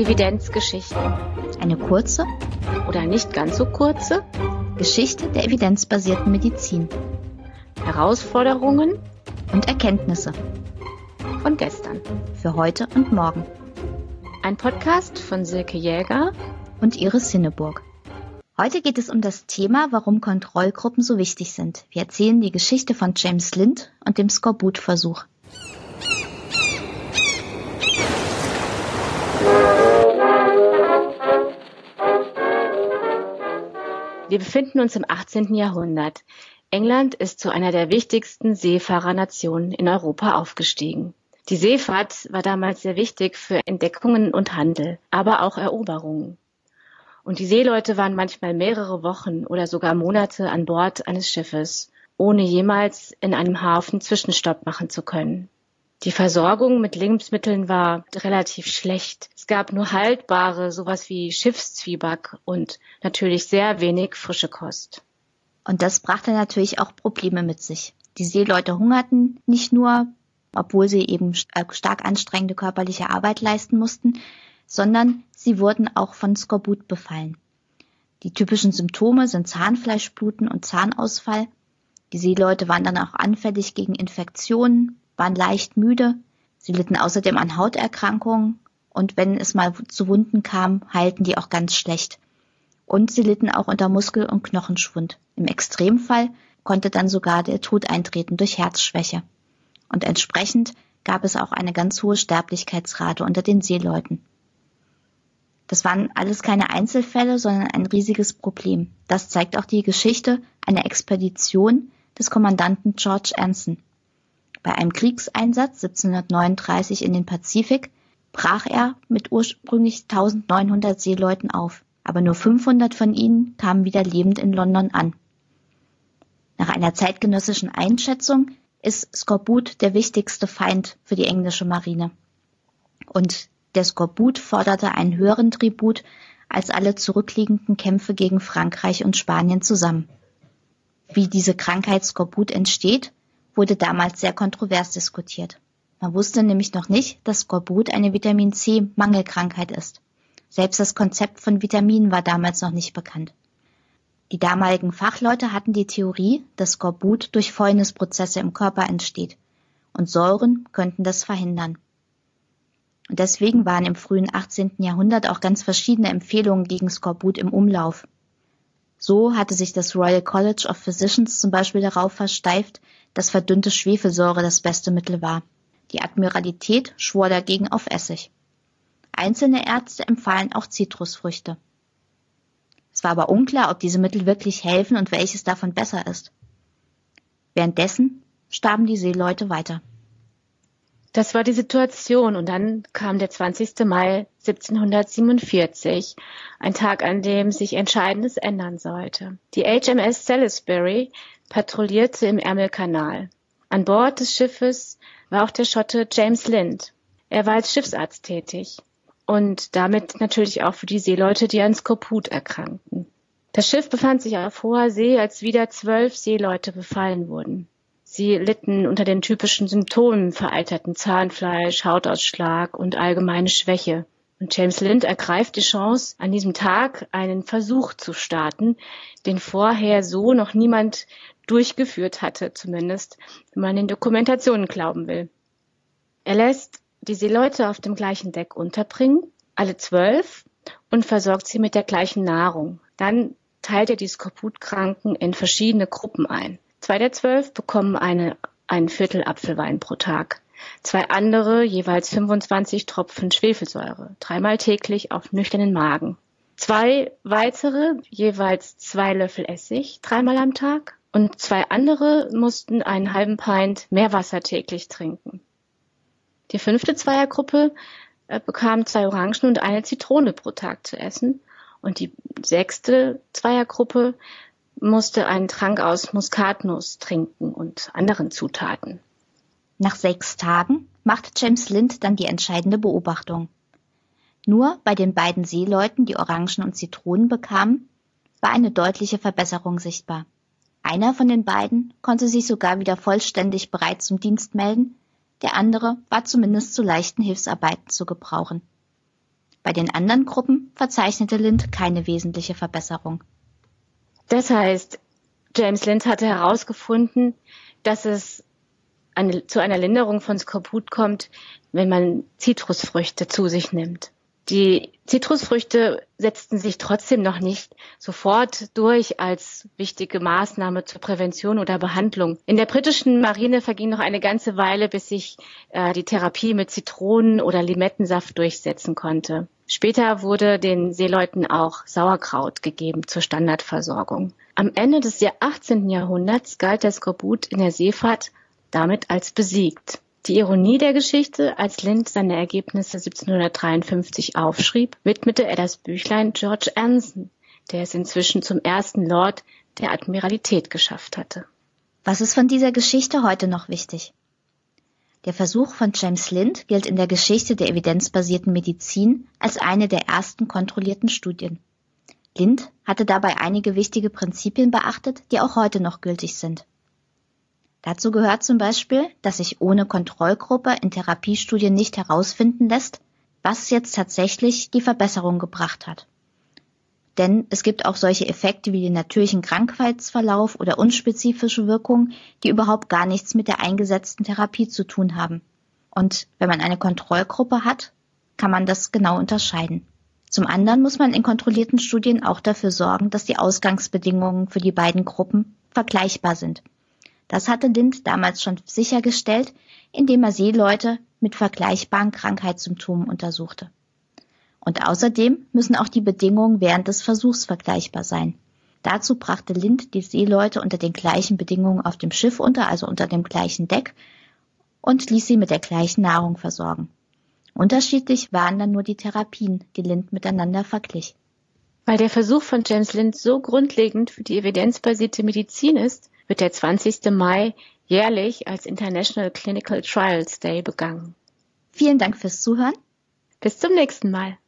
Evidenzgeschichten. Eine kurze oder nicht ganz so kurze Geschichte der evidenzbasierten Medizin. Herausforderungen und Erkenntnisse von gestern, für heute und morgen. Ein Podcast von Silke Jäger und Iris Hinneburg. Heute geht es um das Thema, warum Kontrollgruppen so wichtig sind. Wir erzählen die Geschichte von James Lind und dem Skorbut-Versuch. Wir befinden uns im 18. Jahrhundert. England ist zu einer der wichtigsten Seefahrernationen in Europa aufgestiegen. Die Seefahrt war damals sehr wichtig für Entdeckungen und Handel, aber auch Eroberungen. Und die Seeleute waren manchmal mehrere Wochen oder sogar Monate an Bord eines Schiffes, ohne jemals in einem Hafen Zwischenstopp machen zu können. Die Versorgung mit Lebensmitteln war relativ schlecht. Es gab nur haltbare, sowas wie Schiffszwieback und natürlich sehr wenig frische Kost. Und das brachte natürlich auch Probleme mit sich. Die Seeleute hungerten nicht nur, obwohl sie eben stark anstrengende körperliche Arbeit leisten mussten, sondern sie wurden auch von Skorbut befallen. Die typischen Symptome sind Zahnfleischbluten und Zahnausfall. Die Seeleute waren dann auch anfällig gegen Infektionen, waren leicht müde. Sie litten außerdem an Hauterkrankungen und wenn es mal zu Wunden kam, heilten die auch ganz schlecht. Und sie litten auch unter Muskel- und Knochenschwund. Im Extremfall konnte dann sogar der Tod eintreten durch Herzschwäche. Und entsprechend gab es auch eine ganz hohe Sterblichkeitsrate unter den Seeleuten. Das waren alles keine Einzelfälle, sondern ein riesiges Problem. Das zeigt auch die Geschichte einer Expedition des Kommandanten George Anson. Bei einem Kriegseinsatz 1739 in den Pazifik brach er mit ursprünglich 1900 Seeleuten auf, aber nur 500 von ihnen kamen wieder lebend in London an. Nach einer zeitgenössischen Einschätzung ist Skorbut der wichtigste Feind für die englische Marine. Und der Skorbut forderte einen höheren Tribut als alle zurückliegenden Kämpfe gegen Frankreich und Spanien zusammen. Wie diese Krankheit Skorbut entsteht, wurde damals sehr kontrovers diskutiert. Man wusste nämlich noch nicht, dass Skorbut eine Vitamin-C-Mangelkrankheit ist. Selbst das Konzept von Vitaminen war damals noch nicht bekannt. Die damaligen Fachleute hatten die Theorie, dass Skorbut durch Fäulnisprozesse im Körper entsteht und Säuren könnten das verhindern. Und deswegen waren im frühen 18. Jahrhundert auch ganz verschiedene Empfehlungen gegen Skorbut im Umlauf. So hatte sich das Royal College of Physicians zum Beispiel darauf versteift, dass verdünnte Schwefelsäure das beste Mittel war. Die Admiralität schwor dagegen auf Essig. Einzelne Ärzte empfahlen auch Zitrusfrüchte. Es war aber unklar, ob diese Mittel wirklich helfen und welches davon besser ist. Währenddessen starben die Seeleute weiter. Das war die Situation und dann kam der 20. Mai 1747, ein Tag, an dem sich Entscheidendes ändern sollte. Die HMS Salisbury patrouillierte im Ärmelkanal. An Bord des Schiffes war auch der Schotte James Lind. Er war als Schiffsarzt tätig und damit natürlich auch für die Seeleute, die an Skorbut erkrankten. Das Schiff befand sich auf hoher See, als wieder 12 Seeleute befallen wurden. Sie litten unter den typischen Symptomen veralterten Zahnfleisch, Hautausschlag und allgemeine Schwäche. Und James Lind ergreift die Chance, an diesem Tag einen Versuch zu starten, den vorher so noch niemand durchgeführt hatte, zumindest wenn man den Dokumentationen glauben will. Er lässt die Seeleute auf dem gleichen Deck unterbringen, alle 12, und versorgt sie mit der gleichen Nahrung. Dann teilt er die Skorbutkranken in verschiedene Gruppen ein. 2 der 12 bekommen ein Viertel Apfelwein pro Tag. 2 andere jeweils 25 Tropfen Schwefelsäure, 3-mal täglich auf nüchternen Magen. 2 weitere jeweils 2 Löffel Essig, 3-mal am Tag. Und 2 andere mussten einen halben Pint Meerwasser täglich trinken. Die 5. Zweiergruppe bekam 2 Orangen und 1 Zitrone pro Tag zu essen. Und die 6. Zweiergruppe musste einen Trank aus Muskatnuss trinken und anderen Zutaten. Nach 6 Tagen machte James Lind dann die entscheidende Beobachtung. Nur bei den beiden Seeleuten, die Orangen und Zitronen bekamen, war eine deutliche Verbesserung sichtbar. Einer von den beiden konnte sich sogar wieder vollständig bereit zum Dienst melden, der andere war zumindest zu leichten Hilfsarbeiten zu gebrauchen. Bei den anderen Gruppen verzeichnete Lind keine wesentliche Verbesserung. Das heißt, James Lind hatte herausgefunden, dass es zu einer Linderung von Skorbut kommt, wenn man Zitrusfrüchte zu sich nimmt. Die Zitrusfrüchte setzten sich trotzdem noch nicht sofort durch als wichtige Maßnahme zur Prävention oder Behandlung. In der britischen Marine verging noch eine ganze Weile, bis sich die Therapie mit Zitronen- oder Limettensaft durchsetzen konnte. Später wurde den Seeleuten auch Sauerkraut gegeben zur Standardversorgung. Am Ende des 18. Jahrhunderts galt der Skorbut in der Seefahrt damit als besiegt. Die Ironie der Geschichte, als Lind seine Ergebnisse 1753 aufschrieb, widmete er das Büchlein George Anson, der es inzwischen zum ersten Lord der Admiralität geschafft hatte. Was ist von dieser Geschichte heute noch wichtig? Der Versuch von James Lind gilt in der Geschichte der evidenzbasierten Medizin als eine der ersten kontrollierten Studien. Lind hatte dabei einige wichtige Prinzipien beachtet, die auch heute noch gültig sind. Dazu gehört zum Beispiel, dass sich ohne Kontrollgruppe in Therapiestudien nicht herausfinden lässt, was jetzt tatsächlich die Verbesserung gebracht hat. Denn es gibt auch solche Effekte wie den natürlichen Krankheitsverlauf oder unspezifische Wirkungen, die überhaupt gar nichts mit der eingesetzten Therapie zu tun haben. Und wenn man eine Kontrollgruppe hat, kann man das genau unterscheiden. Zum anderen muss man in kontrollierten Studien auch dafür sorgen, dass die Ausgangsbedingungen für die beiden Gruppen vergleichbar sind. Das hatte Lind damals schon sichergestellt, indem er Seeleute mit vergleichbaren Krankheitssymptomen untersuchte. Und außerdem müssen auch die Bedingungen während des Versuchs vergleichbar sein. Dazu brachte Lind die Seeleute unter den gleichen Bedingungen auf dem Schiff unter, also unter dem gleichen Deck, und ließ sie mit der gleichen Nahrung versorgen. Unterschiedlich waren dann nur die Therapien, die Lind miteinander verglich. Weil der Versuch von James Lind so grundlegend für die evidenzbasierte Medizin ist, wird der 20. Mai jährlich als International Clinical Trials Day begangen. Vielen Dank fürs Zuhören. Bis zum nächsten Mal.